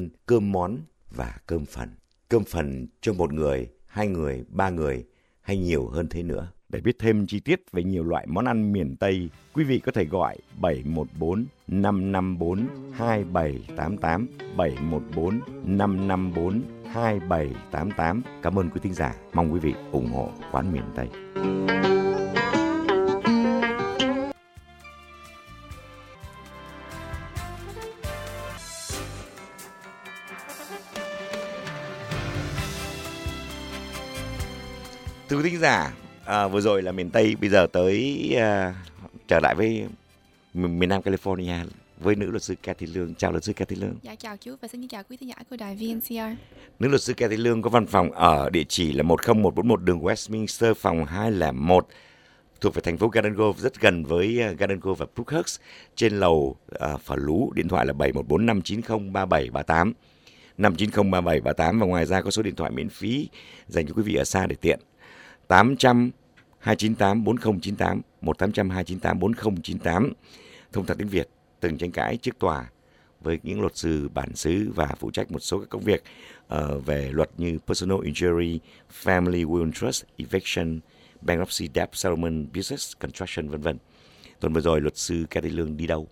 hơn cơm món và cơm phần. Cơm phần cho một người, hai người, ba người hay nhiều hơn thế nữa. Để biết thêm chi tiết về nhiều loại món ăn miền Tây, quý vị có thể gọi 714 554 2788 714 554 2788. Cảm ơn quý thính giả. Mong quý vị ủng hộ Quán Miền Tây. Thưa quý thính giả, vừa rồi là miền Tây, bây giờ tới trở lại với miền Nam California với nữ luật sư Cathy Lương. Chào luật sư Cathy Lương. Dạ chào chú và xin chào quý thính giả của đài VNCR. Nữ luật sư Cathy Lương có văn phòng ở địa chỉ là 10141 đường Westminster, phòng 201, thuộc về thành phố Garden Grove, rất gần với Garden Grove và Brookhurst, trên lầu Phở Lú. Điện thoại là 714 590 3738 590 3738, và ngoài ra có số điện thoại miễn phí dành cho quý vị ở xa để tiện: 800 298 4098 1800 298 4098. Thông thạo tiếng Việt, từng tranh cãi trước tòa với những luật sư bản xứ và phụ trách một số các công việc về luật như personal injury, family will trust, eviction, bankruptcy, debt settlement, business construction, v.v. Tuần vừa rồi luật sư Cathy Lương đi đâu?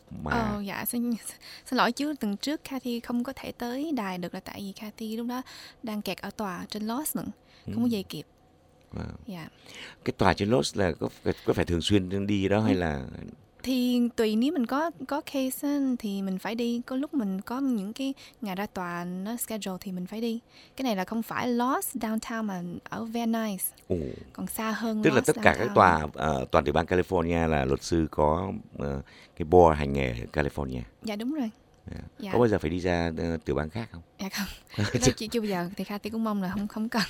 Dạ xin lỗi chứ, tuần trước Cathy không có thể tới đài được là tại vì Cathy lúc đó đang kẹt ở tòa trên Lost nữa, không có về kịp. Wow. Dạ. Cái tòa trên Lost là có phải thường xuyên đi đó hay là? Thì tùy, nếu mình có case á, thì mình phải đi. Có lúc mình có những cái ngày ra tòa nó schedule thì mình phải đi. Cái này là không phải Lost downtown mà ở Van Nuys, còn xa hơn. Tức là tất cả các tòa toàn tiểu bang California là luật sư có cái board hành nghề California. Dạ đúng rồi. Dạ. Có bao giờ phải đi ra tiểu bang khác không? Dạ không. Chưa bao giờ. Thì Cathy cũng mong là không cần.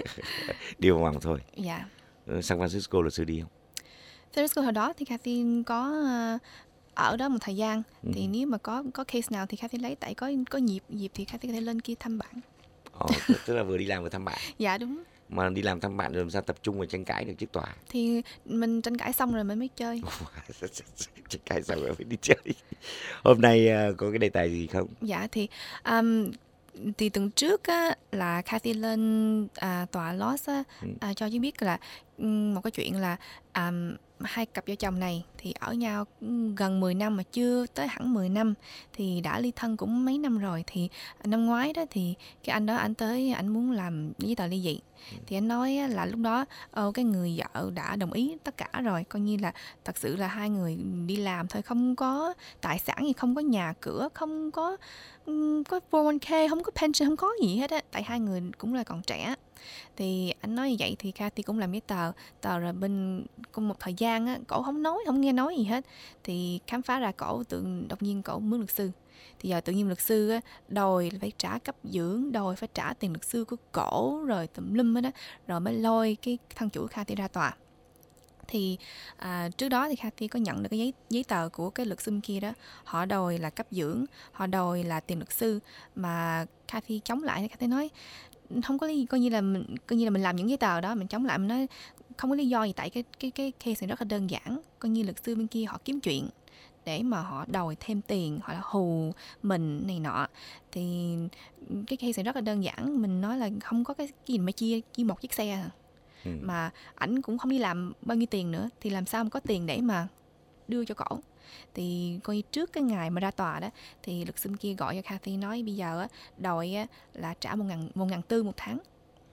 Đi vòng thôi. Dạ. San Francisco luật sư đi không? San Francisco hồi đó thì Cathy có ở đó một thời gian. Thì nếu mà có case nào thì Cathy lấy, tại có dịp thì Cathy có thể lên kia thăm bạn. Tức là vừa đi làm vừa thăm bạn. Dạ đúng. Mà đi làm thăm bạn rồi làm sao tập trung vào tranh cãi được trước tòa? Thì mình tranh cãi xong rồi mình mới chơi. Tranh cãi xong rồi mới đi chơi. Hôm nay có cái đề tài gì không? Dạ thì tuần trước á, là Cathy lên tòa Lost á, cho chứ biết là một cái chuyện là hai cặp vợ chồng này thì ở nhau gần 10 năm mà chưa tới hẳn 10 năm, thì đã ly thân cũng mấy năm rồi. Thì năm ngoái đó thì cái anh đó anh tới, anh muốn làm giấy tờ ly dị. Thì anh nói là lúc đó cái người vợ đã đồng ý tất cả rồi, coi như là thật sự là hai người đi làm thôi, không có tài sản gì, không có nhà cửa, không có 401k, không có pension, không có gì hết á, tại hai người cũng là còn trẻ. Thì anh nói như vậy thì Cathy cũng làm giấy tờ rồi bên cùng một thời gian á, cổ không nghe nói gì hết. Thì khám phá ra cổ đột nhiên cổ mướn luật sư. Thì giờ tự nhiên luật sư á, đòi phải trả cấp dưỡng, đòi phải trả tiền luật sư của cổ rồi tùm lum hết đó, rồi mới lôi cái thân chủ Cathy ra tòa. Thì trước đó thì Cathy có nhận được cái giấy tờ của cái luật sư kia đó, họ đòi là cấp dưỡng, họ đòi là tiền luật sư, mà Cathy chống lại. Cathy nói không có lý, coi như là mình làm những giấy tờ đó, mình chống lại, mình nói không có lý do gì, tại cái case này rất là đơn giản, coi như luật sư bên kia họ kiếm chuyện để mà họ đòi thêm tiền, họ là hù mình này nọ. Thì cái case này rất là đơn giản, mình nói là không có cái gì mà chia một chiếc xe mà ảnh cũng không đi làm bao nhiêu tiền nữa, thì làm sao mà có tiền để mà đưa cho cổ. Thì coi trước cái ngày mà ra tòa đó thì luật sư kia gọi cho Cathy nói bây giờ á, đòi á, là trả 1.400 một tháng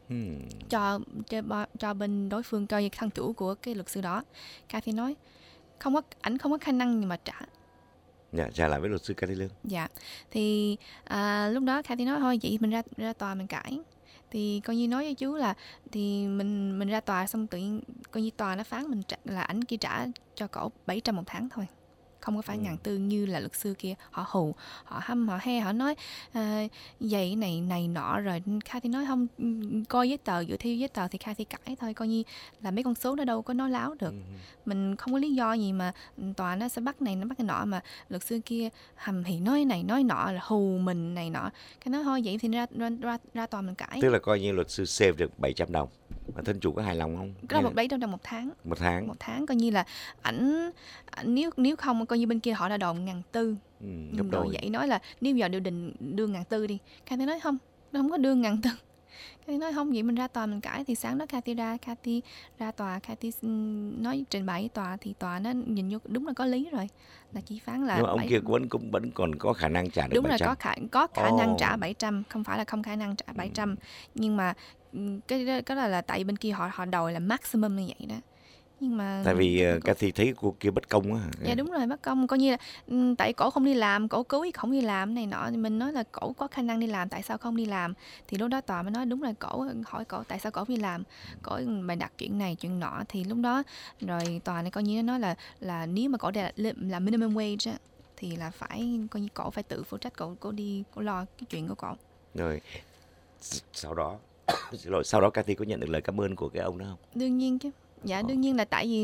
cho bên đối phương, cho thân chủ của cái luật sư đó. Cathy nói ảnh không có khả năng nhưng mà trả. Dạ, trả lại với luật sư Cathy Lương. Dạ. Thì lúc đó Cathy nói thôi vậy mình ra tòa mình cãi. Thì coi như nói với chú là thì mình ra tòa xong tự nhiên coi như tòa nó phán mình là ảnh kia trả cho cổ 700 một tháng thôi, không có phải 1.400 như là luật sư kia họ hù, họ hăm, họ he, họ nói vậy này nọ. Rồi Cathy nói không, coi giấy tờ, dựa theo giấy tờ thì Cathy cãi thôi, coi như là mấy con số nó đâu có nói láo được. Mình không có lý do gì mà tòa nó sẽ bắt này nó bắt cái nọ, mà luật sư kia hầm thì nói này nói nọ là hù mình này nọ. Cái nói thôi vậy thì ra tòa mình cãi. Tức là coi như luật sư save được 700 đồng. Mà thân chủ có hài lòng không? Đó là 700 đồng một tháng. Một tháng. Một tháng coi như là ảnh nếu không coi như bên kia họ đã đòi 1.400 Gấp Rồi đôi. vậy nói là nếu giờ đều định đưa 1.400 đi, Cathy nói không, nó không có đưa 1.400. Cathy nói không, vậy mình ra tòa mình cãi. Thì sáng đó Cathy ra tòa, Cathy nói trình bày tòa, thì tòa nó nhìn vô đúng là có lý rồi, là chỉ phán là Nhưng mà ông kia vẫn còn có khả năng trả được đúng 700. là có khả năng trả 700, không phải là không khả năng trả 700. Nhưng mà cái đó là tại bên kia họ đòi là maximum như vậy đó. Nhưng mà Tại vì Cathy thấy cô kia bất công á. dạ đúng rồi, bất công, coi như là tại cổ không đi làm, cổ cố ý không đi làm này nọ, thì mình nói là cổ có khả năng đi làm, tại sao không đi làm? Thì lúc đó tòa mới nói đúng là cổ hỏi cổ tại sao cổ không đi làm, cổ bày đặt chuyện này chuyện nọ. Thì lúc đó rồi tòa này coi như nó nói là nếu mà cổ là minimum wage á, thì là phải coi như cổ phải tự phụ trách, cổ đi cổ lo cái chuyện của cổ. Rồi sau đó xin lỗi, sau đó Cathy có nhận được lời cảm ơn của cái ông đó không? Đương nhiên chứ. Dạ đương nhiên là tại vì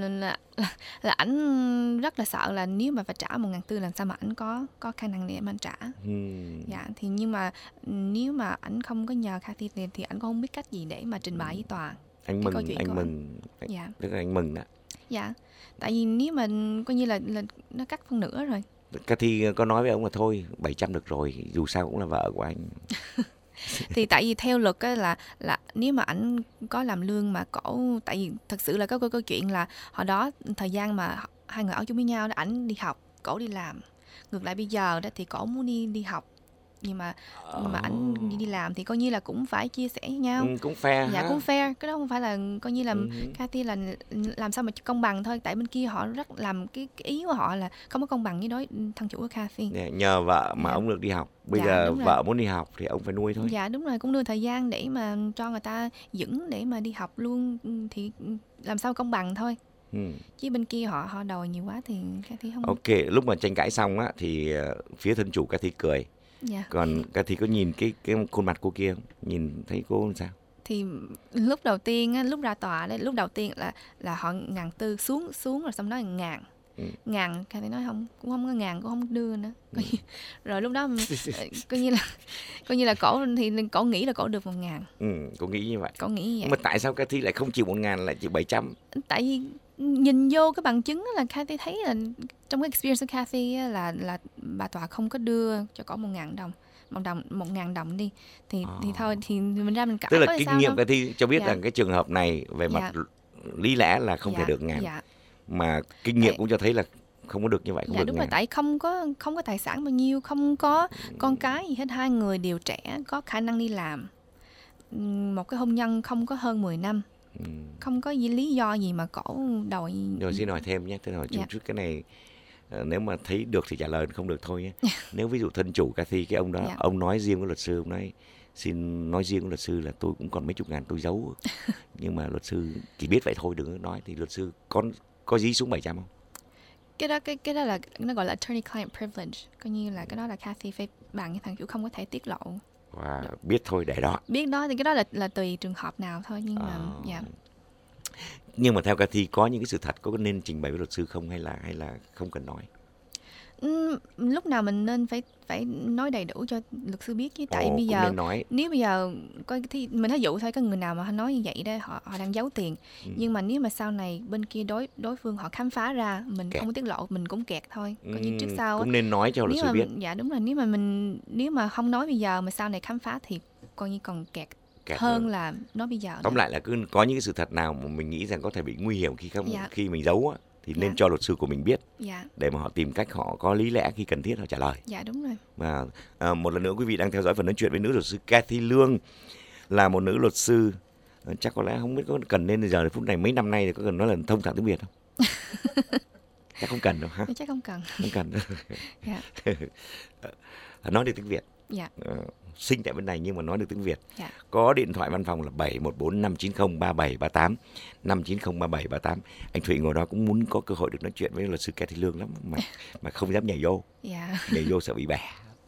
là ảnh rất là sợ là nếu mà phải trả 1.400 làm sao mà ảnh có khả năng để mà anh trả. Dạ thì nhưng mà nếu mà ảnh không có nhờ Cathy thì ảnh cũng không biết cách gì để mà trình bày với tòa. Anh mừng. Dạ. Tức là anh mừng đó. Dạ. Tại vì nếu mà coi như là nó cắt phân nửa rồi. Cathy có nói với ông là thôi 700 được rồi, dù sao cũng là vợ của anh. Thì tại vì theo luật á là nếu mà ảnh có làm lương mà cổ, tại vì thật sự là có câu chuyện là hồi đó thời gian mà hai người ở chung với nhau đó, ảnh đi học, cổ đi làm. Ngược lại bây giờ đó thì cổ muốn đi học, nhưng mà ảnh đi làm thì coi như là cũng phải chia sẻ với nhau. Cũng fair. Dạ cũng fair, cái đó không phải là coi như là Cathy là làm sao mà công bằng thôi, tại bên kia họ rất làm cái ý của họ là không có công bằng với đối thân chủ của Cathy. Nhờ vợ mà ông được đi học, bây giờ vợ muốn đi học thì ông phải nuôi thôi. Dạ đúng rồi, cũng đưa thời gian để mà cho người ta vững để mà đi học luôn, thì làm sao công bằng thôi. Chứ bên kia họ đòi nhiều quá thì Cathy không. Ok, lúc mà tranh cãi xong á thì phía thân chủ Cathy cười. Dạ. Còn Cathy có nhìn cái khuôn mặt cô kia, nhìn thấy cô làm sao? Thì lúc đầu tiên á, lúc ra tòa đấy, lúc đầu tiên là họ 1.400 xuống rồi xong nói 1.000. Cathy nói không, cũng không có 1.000 cũng không đưa nữa. Rồi lúc đó coi như là cổ thì cổ nghĩ là cổ được 1.000. Cô nghĩ như vậy. Cổ nghĩ như vậy. Nhưng mà tại sao Cathy lại không chịu 1.000 lại chịu 700? Tại vì nhìn vô cái bằng chứng là Cathy thấy là trong cái experience của Cathy là bà tòa không có đưa cho cổ 1.000 đồng. 1.000 đồng đi thì thôi thì mình ra mình cãi. Tức là kinh nghiệm Cathy cho biết rằng cái trường hợp này về mặt lý lẽ là không thể được 1.000. Mà kinh nghiệm cũng cho thấy là không có được như vậy, không được đúng 1.000. rồi, tại không có tài sản bao nhiêu, không có con cái gì hết, hai người đều trẻ, có khả năng đi làm, một cái hôn nhân không có hơn 10 năm. Không có lý do gì mà cổ đòi. Rồi xin hỏi thêm nhé, tôi hỏi chút cái này, nếu mà thấy được thì trả lời, không được thôi nhé. Nếu ví dụ thân chủ Cathy cái ông đó, ông nói riêng với luật sư, ông nói xin nói riêng với luật sư là tôi cũng còn mấy chục ngàn tôi giấu, nhưng mà luật sư chỉ biết vậy thôi đừng có nói, thì luật sư có dí xuống 700 không? Cái đó là nó gọi là attorney client privilege, coi như là cái đó là Cathy phải bàn với thằng chủ, không có thể tiết lộ. Biết thôi để đó. Biết đó thì cái đó là tùy trường hợp nào thôi, nhưng mà Nhưng mà theo Cathy có những cái sự thật có nên trình bày với luật sư không, hay là không cần nói? Lúc nào mình nên phải nói đầy đủ cho luật sư biết chứ, tại bây giờ nếu bây giờ coi thì mình ví dụ thôi, có người nào mà nói như vậy đó họ đang giấu tiền, nhưng mà nếu mà sau này bên kia đối phương họ khám phá ra mình không tiết lộ, mình cũng kẹt thôi, coi như trước sau cũng nên nói cho luật sư biết. Dạ đúng rồi, nếu mà không nói bây giờ mà sau này khám phá thì coi như còn kẹt hơn là nói bây giờ. Tóm lại là cứ có những cái sự thật nào mà mình nghĩ rằng có thể bị nguy hiểm khi mình giấu á, thì nên cho luật sư của mình biết, để mà họ tìm cách, họ có lý lẽ khi cần thiết họ trả lời. Dạ đúng rồi. Và một lần nữa quý vị đang theo dõi phần nói chuyện với nữ luật sư Cathy Lương, là một nữ luật sư chắc có lẽ không biết có cần nên giờ phút này mấy năm nay thì có cần nói là thông thạo tiếng Việt không? Chắc không cần đâu ha. Chắc không cần. Không cần. Nói được tiếng Việt. Dạ. Sinh tại bên này nhưng mà nói được tiếng Việt. Có điện thoại văn phòng là 714-590-3738, 590-3738. Anh Thụy ngồi đó cũng muốn có cơ hội được nói chuyện với luật sư Cathy Lương lắm, mà không dám nhảy vô. Nhảy vô sợ bị bẻ.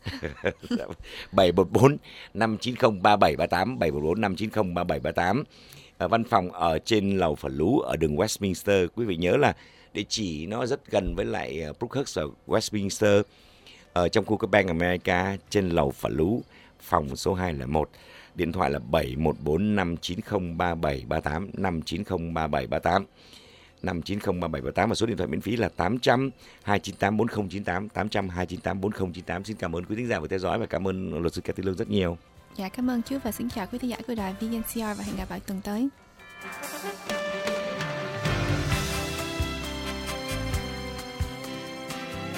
714-590-3738, 714-590-3738. Văn phòng ở trên lầu Phở Lú ở đường Westminster. Quý vị nhớ là địa chỉ nó rất gần với lại Brookhurst ở Westminster, ở trong khu các Bank America, trên lầu Phở Lú, phòng số 201. Điện thoại là 714-590-3738, 590-3738. 5903778 và số điện thoại miễn phí là 800 298 4098, 800 298 4098. Xin cảm ơn quý thính giả vừa theo dõi và cảm ơn luật sư Cát Thị Lương rất nhiều. Dạ, cảm ơn chú và xin chào quý thính giả của đài VNCR và hẹn gặp lại tuần tới.